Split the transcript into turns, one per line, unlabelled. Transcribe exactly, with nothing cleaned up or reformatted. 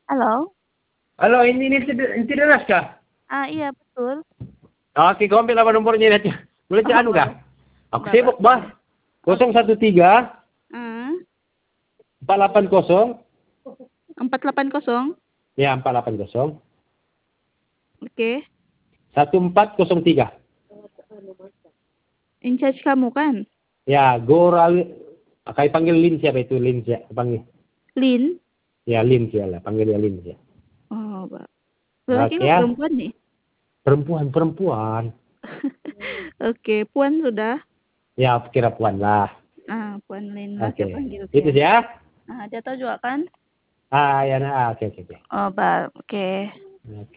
Halo?
Halo, ini ini Intideras kah?
Ah, iya betul.
Oke, kau ambil apa nomornya nanti? Boleh cek
Oh,
anu kah?
boleh.
Aku
Mbak, Mbak,
sibuk, bah.
boleh.
Kosong
Oke.
satu tiga
Hmm.
empat delapan kosong.
empat delapan kosong.
Ya, empat delapan kosong.
Oke.
Satu empat kosong tiga.
In charge kamu kan?
Ya, Goral. Kayak panggil Lin siapa itu Lin siapa panggil?
Lin?
Ya, Lin siapa lah. Panggil dia Lin siapa.
Oh, Mbak. Lelaki
Oke
atau
ya.
perempuan nih?
Perempuan, perempuan.
Oke, Puan sudah.
Ya, kira puan lah.
Ah, Puan Lin. Oke,
Oke.
panggil
Itu
ya.
sih ya.
Ah, dia tahu juga kan?
Ah, ya, nah, oke, oke, oke.
Oh, Mbak. Oke.
Oke.